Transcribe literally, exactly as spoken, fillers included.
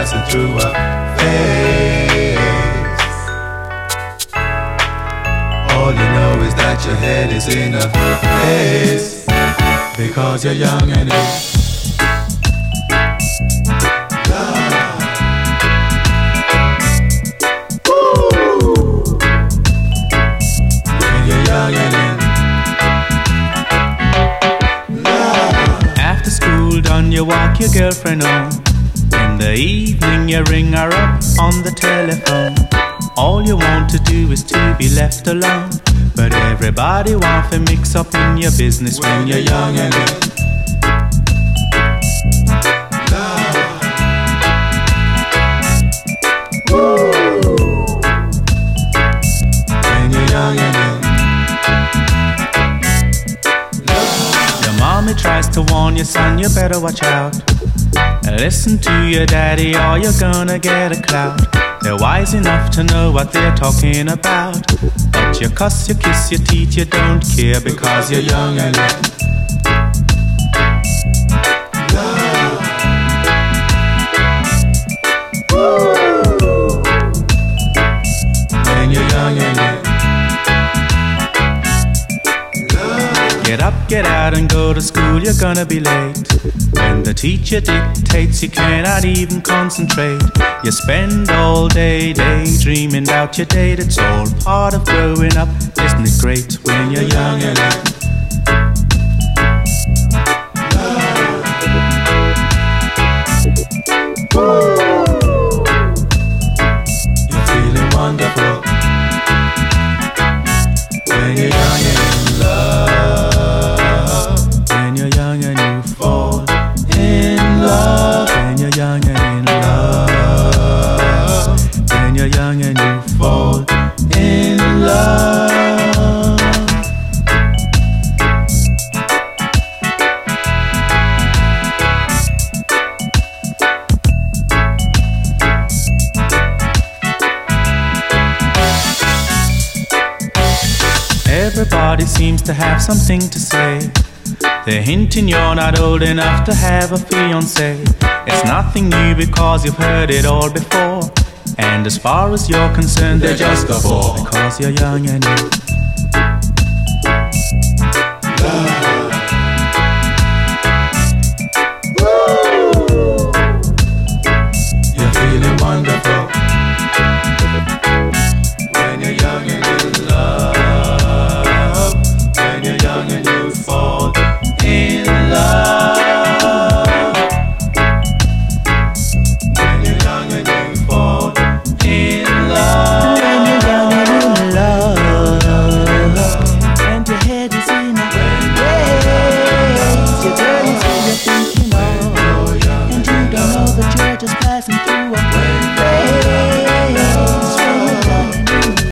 passing through a phase. All you know is that your head is in a haze, because you're young and it's done, you walk your girlfriend home. In the evening you ring her up on the telephone. All you want to do is to be left alone, but everybody wants to mix up in your business when you're young and in love. When you're young and in Mommy tries to warn you, son, you better watch out. Listen to your daddy or you're gonna get a clout. They're wise enough to know what they're talking about, but you cuss, you kiss, you teach, you don't care, because you're young and in love. When you're young and in Get up, get out and go to school, you're gonna be late. When the teacher dictates, you cannot even concentrate. You spend all day daydreaming about your date. It's all part of growing up, isn't it great when you're young and in love? You're feeling wonderful when you're young and in love. When you're young and you fall in love. When you're young and in love. When you're young and you fall in love. Everybody seems to have something to say. They're hinting you're not old enough to have a fiancé. It's nothing new because you've heard it all before, and as far as you're concerned, they're just a bore, because you're young and in love. You're feeling wonderful when you're young and in love. When you're young and you fall in love. When you're young and you fall in love. When you're young and in love, and your head is in a haze. Your girl is who you're thinking of, and you don't know that you're just passing through.